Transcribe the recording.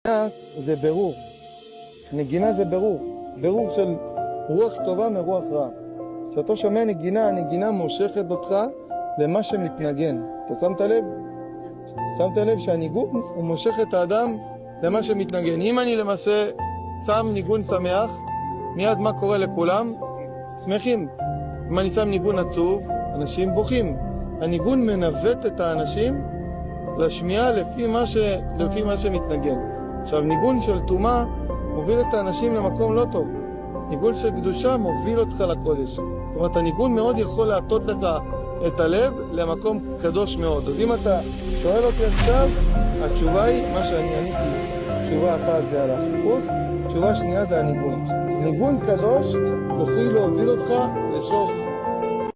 זה ברור. נגינה זה ברור. ברור של רוח טובה מרוח רע. כשאתה שומע נגינה, הנגינה מושכת אותך למה שמתנגן. אתה שמת לב? שמת לב שהניגון הוא מושך את האדם למה שמתנגן. אם אני למעשה שם ניגון שמח, מיד מה קורה לכולם? שמחים. אם אני שם ניגון עצוב, אנשים בוכים. הניגון מנווט את האנשים לשמיעה לפי מה שמתנגן. עכשיו, ניגון של תומה מוביל את האנשים למקום לא טוב. ניגון של קדושה מוביל אותך לקודש. זאת אומרת, הניגון מאוד יכול להטות לך את הלב למקום קדוש מאוד. אז אם אתה שואל אותי עכשיו, התשובה היא מה שאני עניתי. תשובה אחת זה על החיפוש, תשובה שנייה זה הניגון. ניגון קדוש יוכל להוביל אותך לשורש